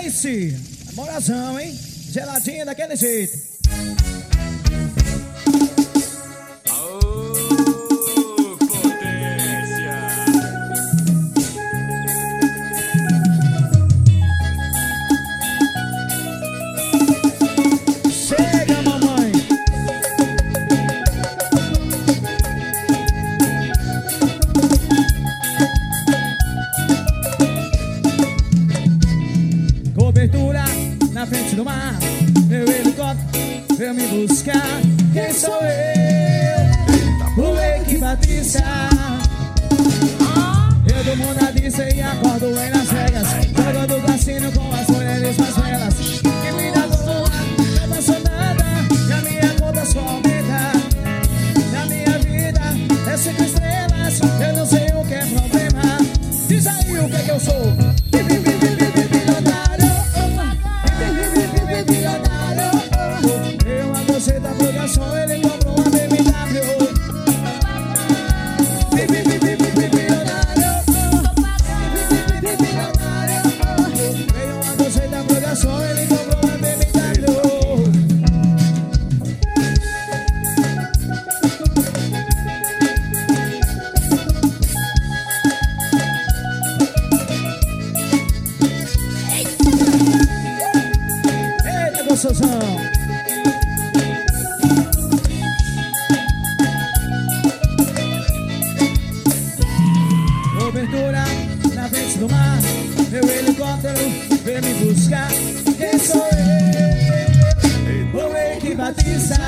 Alice, morazão, hein? Geladinha daquele jeito. Na frente do mar, meu helicóptero veio me buscar. Quem sou eu? O Eike Batista. Eu durmo na Disney e acordo em Las Vegas, jogando cassino com as mulheres mais belas. Que me dá dor, não passou nada, e a minha conta só aumenta. Na minha vida é 5 estrelas, eu não sei o que é problema. Diz aí o que é que eu sou. Você da produção, ele comprou uma BMW. Bilionário. Veio uma você da produção, ele comprou uma BMW. Eita, gostosão. Cobertura na frente do mar, meu helicóptero veio me buscar. Quem sou eu? O Eike Batista.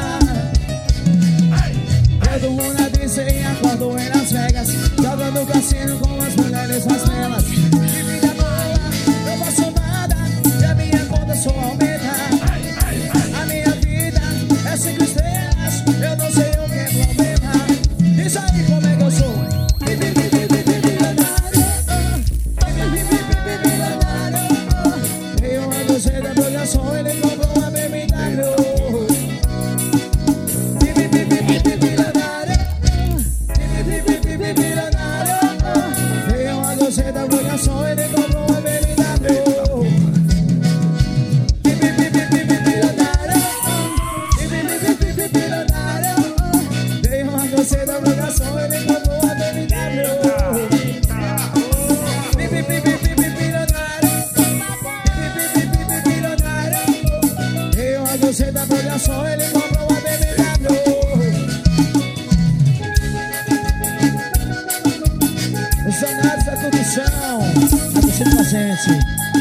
Eu durmo na Disney e acordo em Las Vegas, jogando cassino com as mulheres mais belas. De vida boa, não faço nada, e a minha conta só aumenta. A minha vida é 5 estrelas, eu não sei o que é problema. Diz aí como é que eu sou. Você da produção, ele comprou uma BMW. Bilionário. Veio uma você da produção, ele comprou uma BMW. Bilionário. Veio uma você da produção, ele comprou uma BMW. Você da produção, ele comprou uma BMW. Os donados da produção, tá com a gente.